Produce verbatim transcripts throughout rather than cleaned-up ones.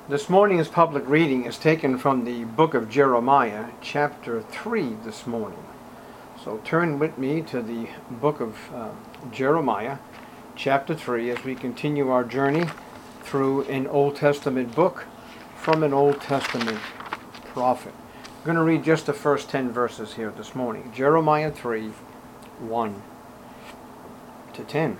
This morning's public reading is taken from the book of Jeremiah, chapter three this morning. So turn with me to the book of uh, Jeremiah, chapter three, as we continue our journey through an Old Testament book from an Old Testament prophet. I'm going to read just the first ten verses here this morning. Jeremiah three, one to ten.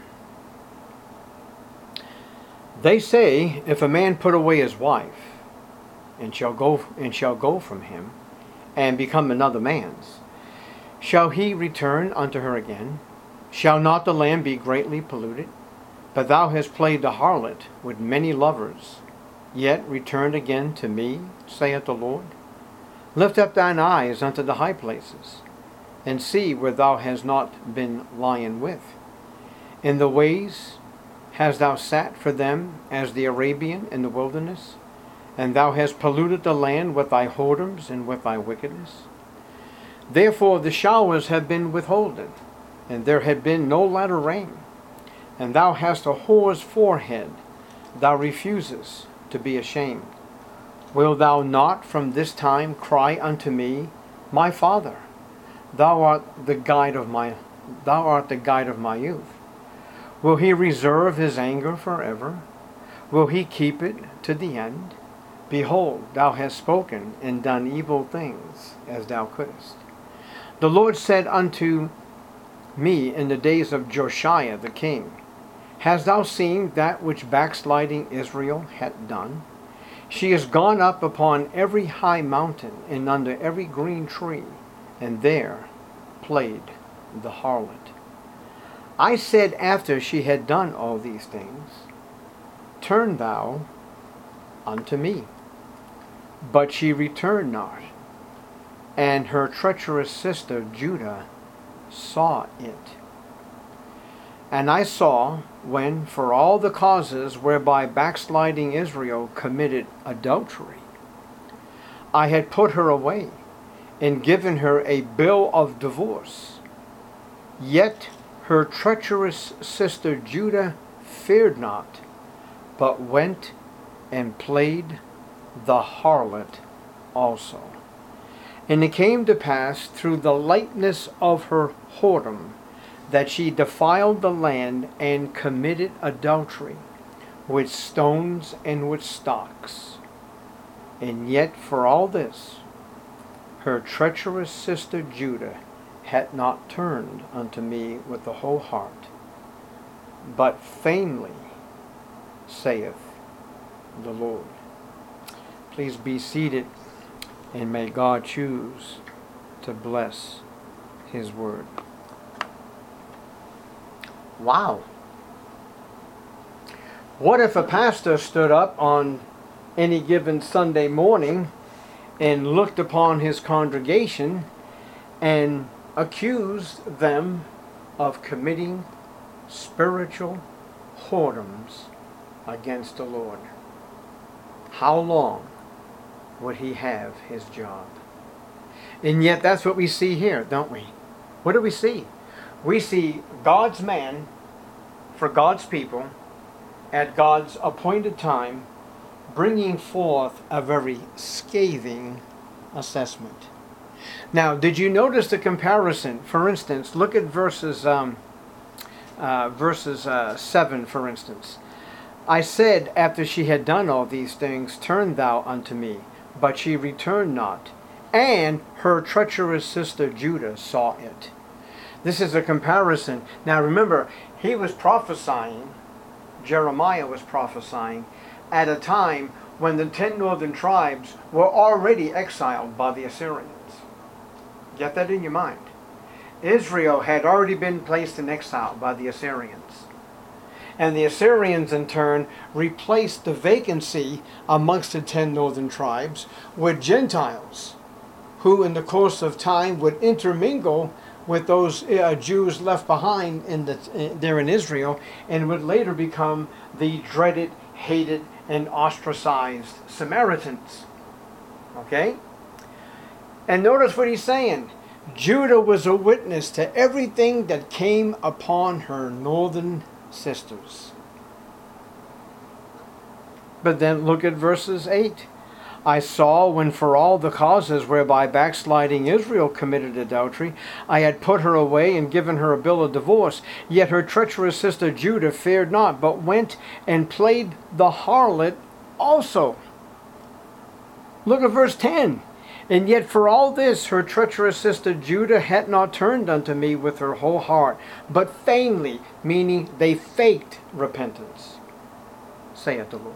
They say, if a man put away his wife, and shall go and shall go from him, and become another man's, shall he return unto her again? Shall not the land be greatly polluted? But thou hast played the harlot with many lovers, yet returned again to me, saith the Lord. Lift up thine eyes unto the high places, and see where thou hast not been lying with. In the ways hast thou sat for them as the Arabian in the wilderness? And thou hast polluted the land with thy whoredoms and with thy wickedness? Therefore the showers have been withholden, and there had been no latter rain. And thou hast a whore's forehead, thou refusest to be ashamed. Wilt thou not from this time cry unto me, My Father, thou art the guide of my thou art the guide of my youth? Will he reserve his anger forever? Will he keep it to the end? Behold, thou hast spoken and done evil things, as thou couldest. The Lord said unto me in the days of Josiah the king, Hast thou seen that which backsliding Israel hath done? She is gone up upon every high mountain and under every green tree, and there played the harlot. I said after she had done all these things, Turn thou unto me. But she returned not, and her treacherous sister Judah saw it. And I saw, when for all the causes whereby backsliding Israel committed adultery, I had put her away, and given her a bill of divorce, yet her treacherous sister Judah feared not, but went and played the harlot also. And it came to pass through the lightness of her whoredom that she defiled the land and committed adultery with stones and with stocks. And yet for all this, her treacherous sister Judah had not turned unto me with the whole heart, but vainly, saith the Lord. Please be seated, and may God choose to bless His word. Wow. What if a pastor stood up on any given Sunday morning and looked upon his congregation and accused them of committing spiritual whoredoms against the Lord? How long would he have his job? And yet that's what we see here, don't we? What do we see? We see God's man for God's people at God's appointed time bringing forth a very scathing assessment. Now, did you notice the comparison? For instance, look at verses um, uh, verses uh, seven, for instance. I said, after she had done all these things, Turn thou unto me. But she returned not, and her treacherous sister Judah saw it. This is a comparison. Now remember, he was prophesying, Jeremiah was prophesying, at a time when the ten northern tribes were already exiled by the Assyrians. Get that in your mind. Israel had already been placed in exile by the Assyrians. And the Assyrians in turn replaced the vacancy amongst the ten northern tribes with Gentiles, who in the course of time would intermingle with those uh, Jews left behind in the, uh, there in Israel, and would later become the dreaded, hated, and ostracized Samaritans. Okay? And notice what he's saying. Judah was a witness to everything that came upon her northern sisters. But then look at verses eight. I saw when for all the causes whereby backsliding Israel committed adultery, I had put her away and given her a bill of divorce. Yet her treacherous sister Judah feared not, but went and played the harlot also. Look at verse ten. And yet for all this her treacherous sister Judah had not turned unto me with her whole heart, but feignedly, meaning they faked repentance, saith the Lord.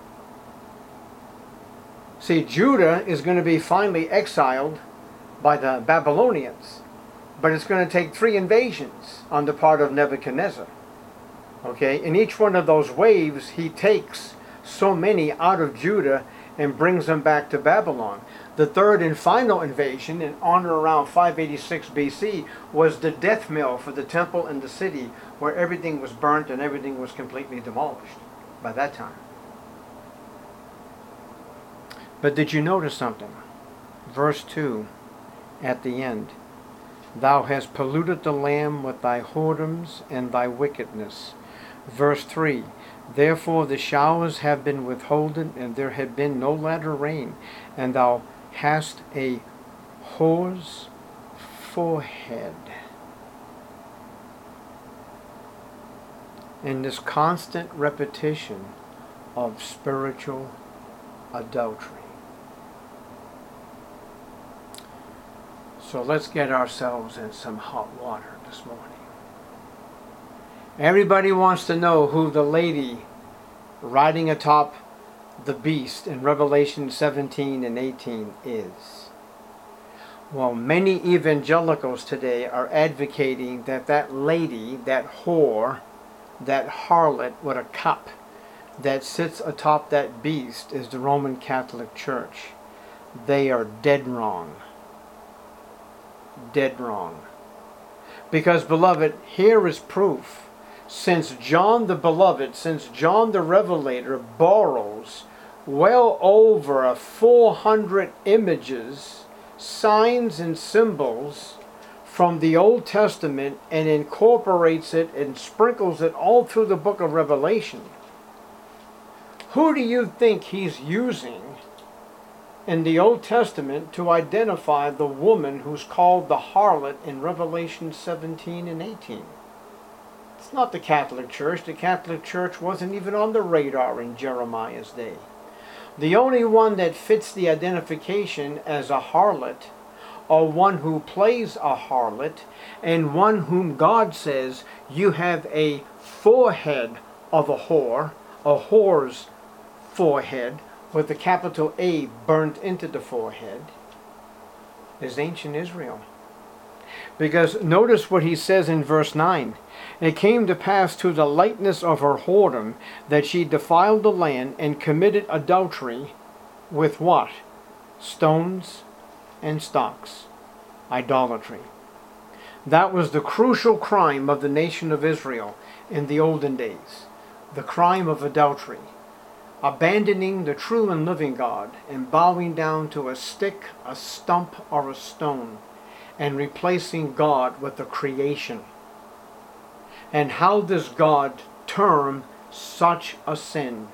See, Judah is going to be finally exiled by the Babylonians, but it's going to take three invasions on the part of Nebuchadnezzar. Okay, in each one of those waves, he takes so many out of Judah and brings them back to Babylon. The third and final invasion, in on or around five eighty-six B C, was the death knell for the temple and the city, where everything was burnt and everything was completely demolished by that time. But did you notice something? Verse two, at the end. Thou hast polluted the land with thy whoredoms and thy wickedness. Verse three, therefore the showers have been withholden, and there had been no latter rain, and thou hast a whore's forehead. And this constant repetition of spiritual adultery. So let's get ourselves in some hot water this morning. Everybody wants to know who the lady riding atop the beast in Revelation seventeen and eighteen is. Well, many evangelicals today are advocating that that lady, that whore, that harlot with a cup that sits atop that beast is the Roman Catholic Church. They are dead wrong. Dead wrong. Because, beloved, here is proof. Since John the Beloved, since John the Revelator borrows well over four hundred images, signs and symbols from the Old Testament and incorporates it and sprinkles it all through the book of Revelation, who do you think he's using in the Old Testament to identify the woman who's called the harlot in Revelation seventeen and eighteen? It's not the Catholic Church. The Catholic Church wasn't even on the radar in Jeremiah's day. The only one that fits the identification as a harlot, or one who plays a harlot, and one whom God says, you have a forehead of a whore, a whore's forehead, with the capital A burnt into the forehead, is ancient Israel. Because notice what he says in verse nine. It came to pass to the lightness of her whoredom that she defiled the land and committed adultery with what? Stones and stocks. Idolatry. That was the crucial crime of the nation of Israel in the olden days. The crime of adultery. Abandoning the true and living God and bowing down to a stick, a stump, or a stone, and replacing God with the creation. And how does God term such a sin?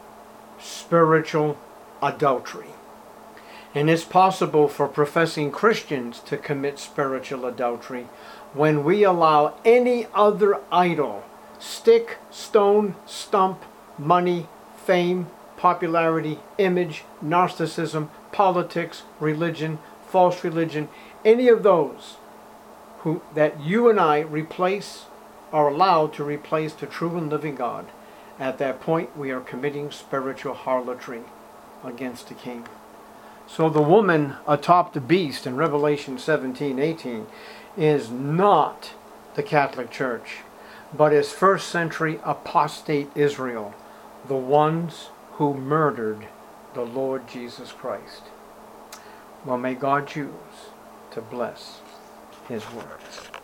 Spiritual adultery. And it's possible for professing Christians to commit spiritual adultery when we allow any other idol, stick, stone, stump, money, fame, popularity, image, narcissism, politics, religion, false religion, any of those who that you and I replace, are allowed to replace the true and living God. At that point, we are committing spiritual harlotry against the King. So the woman atop the beast in Revelation seventeen eighteen is not the Catholic Church, but is first century apostate Israel, the ones who murdered the Lord Jesus Christ. Well, may God choose to bless His word.